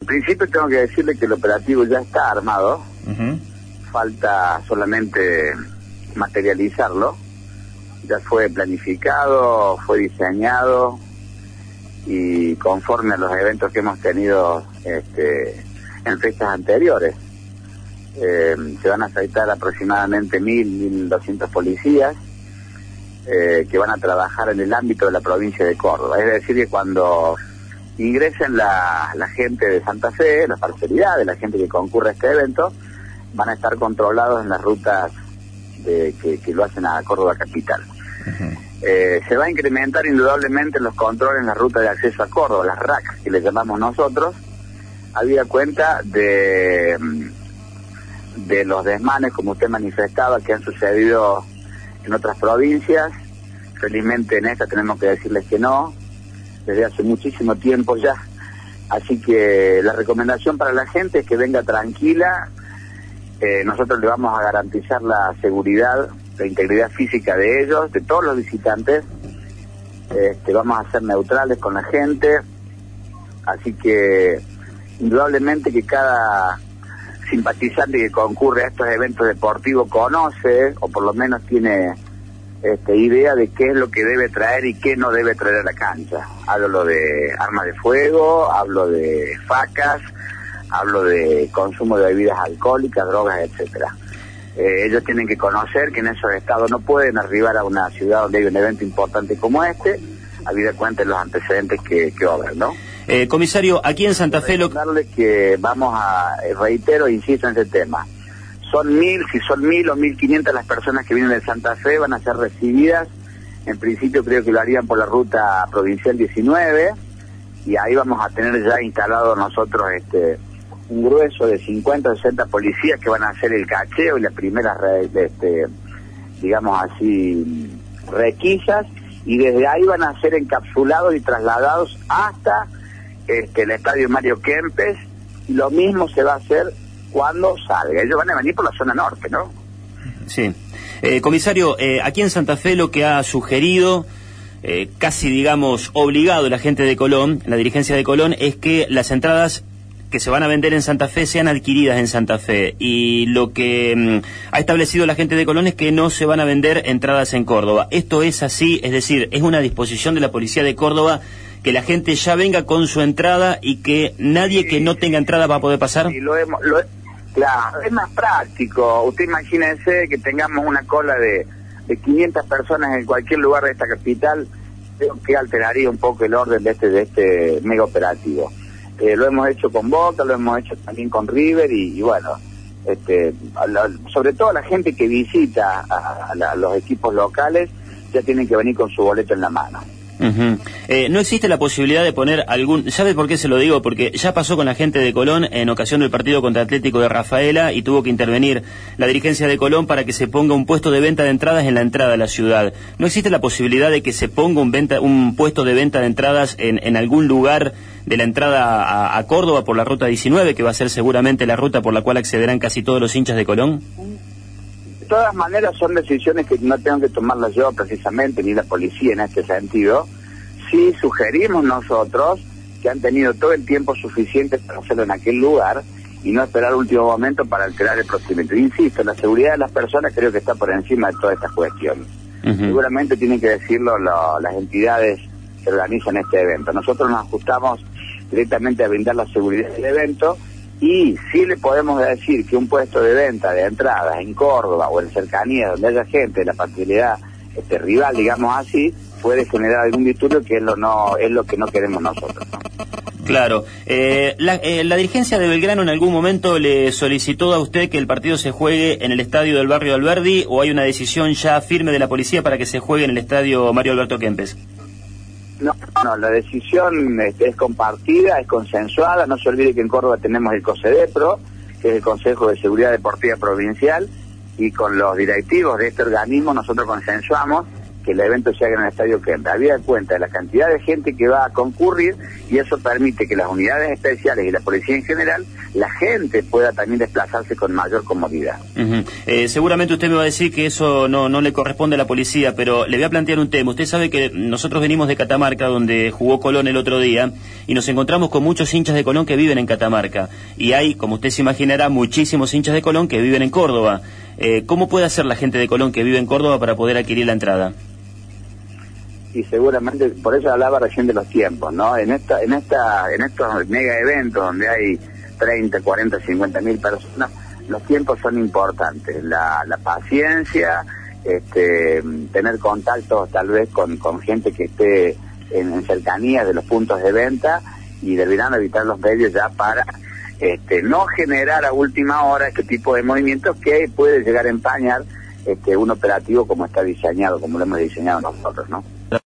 principio tengo que decirle que el operativo ya está armado. Falta solamente materializarlo. Ya fue planificado, fue diseñado y conforme a los eventos que hemos tenido en fechas anteriores. Se van a afectar aproximadamente 1.200 policías que van a trabajar en el ámbito de la provincia de Córdoba. Es decir, que cuando ingresen la gente de Santa Fe, la parcialidad de la gente que concurre a este evento, van a estar controlados en las rutas que lo hacen a Córdoba capital. Se va a incrementar indudablemente los controles en la ruta de acceso a Córdoba, las RAC, que le llamamos nosotros, habida cuenta de los desmanes, como usted manifestaba, que han sucedido en otras provincias. Felizmente en esta tenemos que decirles que no, desde hace muchísimo tiempo ya. Así que la recomendación para la gente es que venga tranquila. Nosotros le vamos a garantizar la seguridad, la integridad física de ellos, de todos los visitantes. Vamos a ser neutrales con la gente. Así que indudablemente que cada simpatizante que concurre a estos eventos deportivos conoce, o por lo menos tiene idea de qué es lo que debe traer y qué no debe traer a la cancha. Hablo de armas de fuego, hablo de facas, hablo de consumo de bebidas alcohólicas, drogas, etcétera. Ellos tienen que conocer que en esos estados no pueden arribar a una ciudad donde hay un evento importante como este, habida cuenta de los antecedentes que obran, ¿no? Comisario, aquí en Santa Fe... que vamos a, reitero, insisto en ese tema, son 1.000, si son 1.000 o 1.500 las personas que vienen de Santa Fe, van a ser recibidas, en principio creo que lo harían por la ruta provincial 19, y ahí vamos a tener ya instalado nosotros un grueso de 50 o 60 policías que van a hacer el cacheo y las primeras, digamos así, requisas, y desde ahí van a ser encapsulados y trasladados hasta el estadio Mario Kempes, y lo mismo se va a hacer cuando salga. Ellos van a venir por la zona norte, ¿no? Sí. Comisario, aquí en Santa Fe lo que ha sugerido, casi digamos obligado la gente de Colón, la dirigencia de Colón, es que las entradas que se van a vender en Santa Fe sean adquiridas en Santa Fe, y lo que ha establecido la gente de Colón es que no se van a vender entradas en Córdoba. ¿Esto es así? Es decir, ¿es una disposición de la policía de Córdoba que la gente ya venga con su entrada y que nadie que no tenga entrada va a poder pasar? Sí, claro, es más práctico. Usted imagínese que tengamos una cola de 500 personas en cualquier lugar de esta capital, creo que alteraría un poco el orden de este mega operativo. Lo hemos hecho con Boca, lo hemos hecho también con River, y bueno, sobre todo la gente que visita a los equipos locales ya tienen que venir con su boleto en la mano. ¿No existe la posibilidad de poner algún... ¿Sabe por qué se lo digo? Porque ya pasó con la gente de Colón en ocasión del partido contra Atlético de Rafaela, y tuvo que intervenir la dirigencia de Colón para que se ponga un puesto de venta de entradas en la entrada de la ciudad. ¿No existe la posibilidad de que se ponga un puesto de venta de entradas en algún lugar de la entrada a Córdoba por la ruta 19, que va a ser seguramente la ruta por la cual accederán casi todos los hinchas de Colón? De todas maneras son decisiones que no tengo que tomarlas yo precisamente, ni la policía en este sentido. Sí sugerimos nosotros, que han tenido todo el tiempo suficiente para hacerlo en aquel lugar y no esperar el último momento para alterar el procedimiento. Insisto, la seguridad de las personas creo que está por encima de todas estas cuestiones. Seguramente tienen que decirlo las entidades que organizan este evento. Nosotros nos ajustamos directamente a brindar la seguridad del evento, y sí le podemos decir que un puesto de venta de entradas en Córdoba o en cercanías donde haya gente de la parcialidad rival, digamos así, puede generar algún disturbio, que es lo que no queremos nosotros, ¿no? Claro. La dirigencia de Belgrano en algún momento le solicitó a usted que el partido se juegue en el estadio del barrio Alberdi, ¿o hay una decisión ya firme de la policía para que se juegue en el estadio Mario Alberto Kempes? No, la decisión es compartida, es consensuada. No se olvide que en Córdoba tenemos el COSEDEPRO, que es el Consejo de Seguridad Deportiva Provincial, y con los directivos de este organismo nosotros consensuamos que el evento se haga en el Estadio Kempe, habida cuenta de la cantidad de gente que va a concurrir, y eso permite que las unidades especiales y la policía en general, la gente pueda también desplazarse con mayor comodidad. Seguramente usted me va a decir que eso no le corresponde a la policía, pero le voy a plantear un tema. Usted sabe que nosotros venimos de Catamarca, donde jugó Colón el otro día, y nos encontramos con muchos hinchas de Colón que viven en Catamarca, y hay, como usted se imaginará, muchísimos hinchas de Colón que viven en Córdoba. ¿Cómo puede hacer la gente de Colón que vive en Córdoba para poder adquirir la entrada? Y seguramente, por eso hablaba recién de los tiempos, ¿no? En estos mega eventos donde hay 30, 40, 50 mil personas, los tiempos son importantes. La paciencia, tener contactos tal vez con gente que esté en cercanía de los puntos de venta, y deberán evitar los medios ya para no generar a última hora este tipo de movimientos que puede llegar a empañar un operativo como está diseñado, como lo hemos diseñado nosotros, ¿no?